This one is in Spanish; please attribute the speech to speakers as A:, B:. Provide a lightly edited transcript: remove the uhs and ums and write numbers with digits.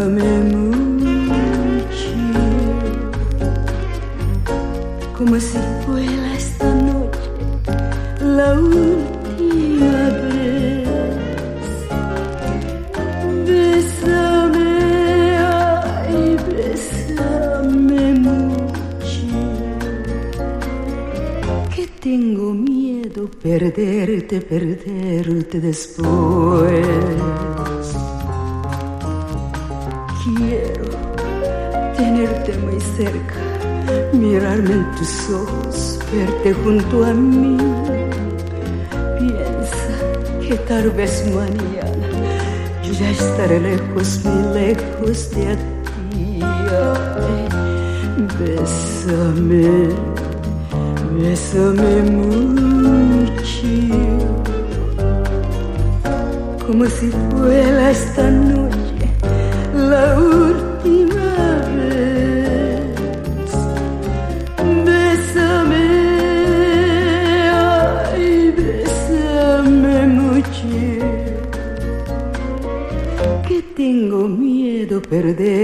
A: Bésame mucho, como si fuera esta noche la última vez. Bésame, ay, bésame mucho, que tengo miedo perderte después. Quiero tenerte muy cerca, mirarme en tus ojos, verte junto a mí. Piensa que tal vez mañana yo ya estaré lejos, muy lejos de ti. Ay, bésame, bésame mucho, como si fuera esta noche la última vez. Bésame, ay, bésame mucho, que tengo miedo perder.